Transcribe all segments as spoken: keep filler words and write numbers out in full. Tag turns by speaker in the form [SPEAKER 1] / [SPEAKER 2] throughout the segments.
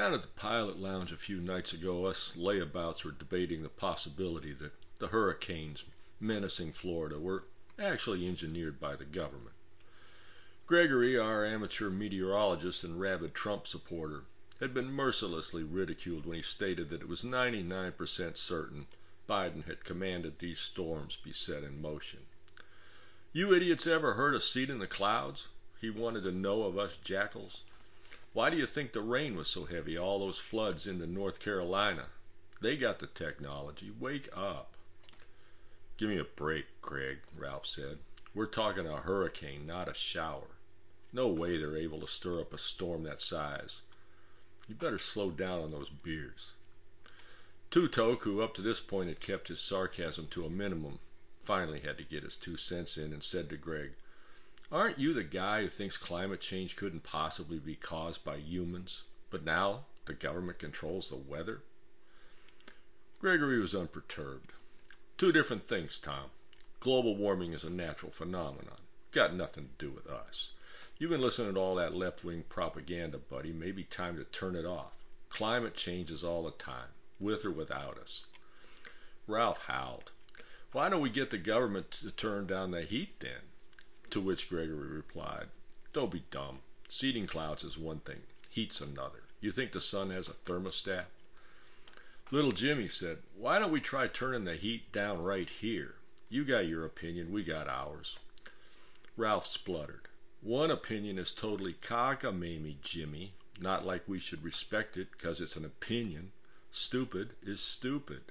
[SPEAKER 1] Down at the pilot lounge a few nights ago, us layabouts were debating the possibility that the hurricanes menacing Florida were actually engineered by the government. Gregory, our amateur meteorologist and rabid Trump supporter, had been mercilessly ridiculed when he stated that it was ninety-nine percent certain Biden had commanded these storms be set in motion. You idiots ever heard of seed in the clouds? He wanted to know of us jackals. Why do you think the rain was so heavy, all those floods into North Carolina? They got the technology. Wake up. Give me a break, Craig, Ralph said. We're talking a hurricane, not a shower. No way they're able to stir up a storm that size. You better slow down on those beers. Tutok, who up to this point had kept his sarcasm to a minimum, finally had to get his two cents in and said to Greg, "Aren't you the guy who thinks climate change couldn't possibly be caused by humans, but now the government controls the weather?" Gregory was unperturbed. Two different things, Tom. Global warming is a natural phenomenon. Got nothing to do with us. You've been listening to all that left-wing propaganda, buddy. Maybe time to turn it off. Climate changes all the time, with or without us. Ralph howled. "Why don't we get the government to turn down the heat then?" To which Gregory replied, "Don't be dumb. Seeding clouds is one thing. Heat's another. You think the sun has a thermostat?" Little Jimmy said, "Why don't we try turning the heat down right here? You got your opinion, we got ours." Ralph spluttered. "One opinion is totally cockamamie, Jimmy. Not like we should respect it because it's an opinion. Stupid is stupid."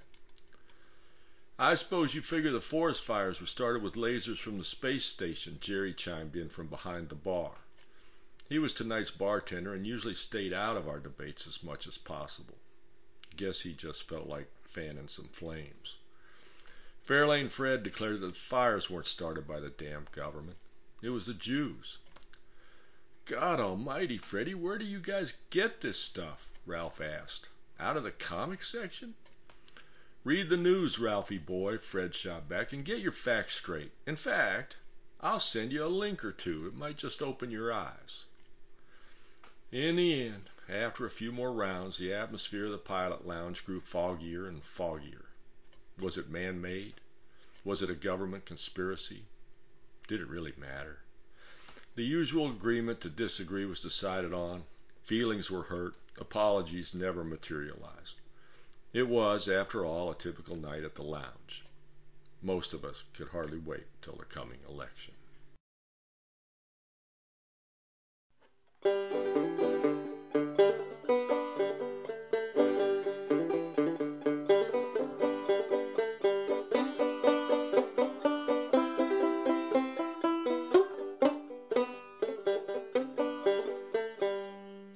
[SPEAKER 1] "I suppose you figure the forest fires were started with lasers from the space station," Jerry chimed in from behind the bar. He was tonight's bartender and usually stayed out of our debates as much as possible. Guess he just felt like fanning some flames. Fairlane Fred declared that the fires weren't started by the damn government. It was the Jews. "God almighty, Freddie, where do you guys get this stuff?" Ralph asked. "Out of the comic section?" "Read the news, Ralphie boy," Fred shot back, "and get your facts straight. In fact, I'll send you a link or two. It might just open your eyes." In the end, after a few more rounds, the atmosphere of the pilot lounge grew foggier and foggier. Was it man-made? Was it a government conspiracy? Did it really matter? The usual agreement to disagree was decided on. Feelings were hurt. Apologies never materialized. It was, after all, a typical night at the lounge. Most of us could hardly wait till the coming election.